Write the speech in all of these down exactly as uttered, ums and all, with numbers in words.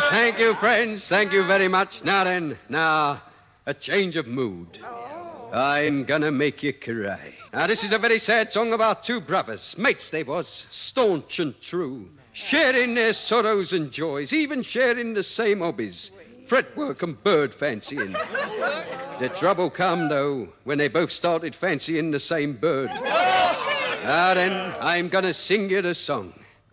Thank you, friends. Thank you very much. Now then, now, a change of mood. I'm gonna make you cry. Now, this is a very sad song about two brothers. Mates they was, staunch and true, sharing their sorrows and joys, even sharing the same hobbies, fretwork and bird fancying. The trouble come, though, when they both started fancying the same bird. Now then, I'm gonna sing you the song.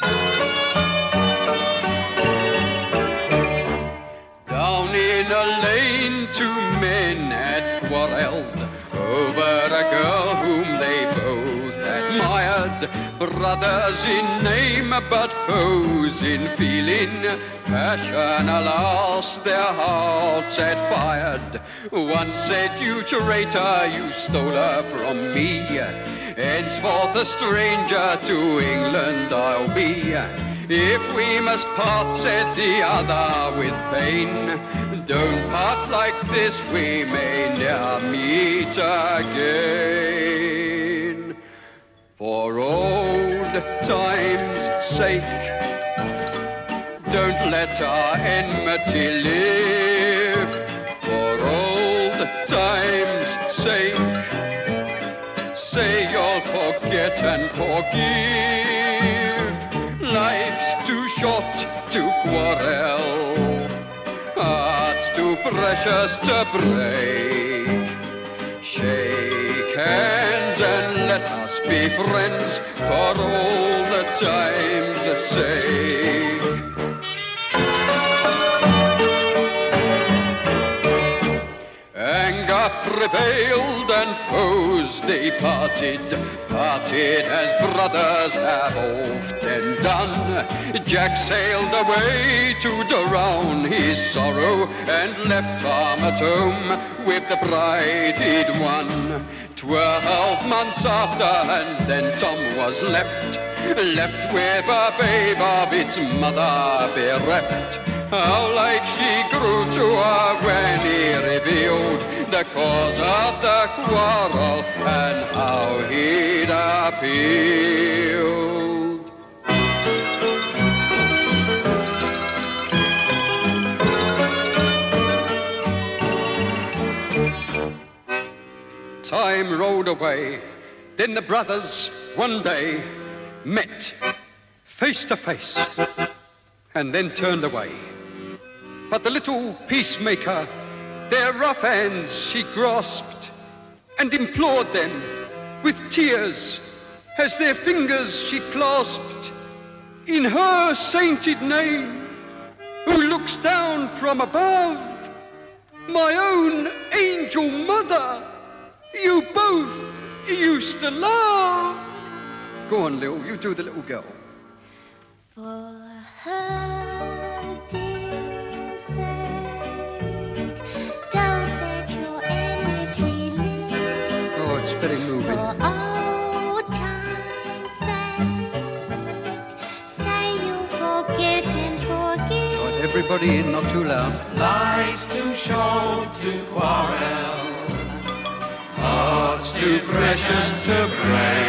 Down in a lane, two men had quarreled over a girl whom they both admired. Brothers in name, but foes in feeling. Passion, alas, their hearts had fired. One said, "You traitor, you stole her from me. Henceforth a stranger to England I'll be. If we must part," said the other with pain, "don't part like this, we may ne'er meet again. For old time's sake, don't let our enmity live. For old time's sake, say you'll forget and forgive. Life's too short to quarrel, hearts too precious to break. Shake hands and let us be friends for all the time's sake. Anger prevailed and foes they parted, parted as brothers have often done. Jack sailed away to drown his sorrow and left Tom at home with the bride he'd won. Twelve months after, and then Tom was left, left with a babe of its mother bereft. How like she grew to her when he revealed the cause of the quarrel and how he'd appealed. Time rolled away. Then the brothers one day met face to face and then turned away. But the little peacemaker, their rough hands she grasped and implored them with tears as their fingers she clasped in her sainted name, who looks down from above. My own angel mother, you both used to love. Go on, Lil, you do the little girl. For her dear sake, don't let your enmity live. Oh, it's very moving. For old time's sake, say you'll forget and forgive. Oh, everybody in, not too loud. Life's too short to quarrel, hearts too precious to break.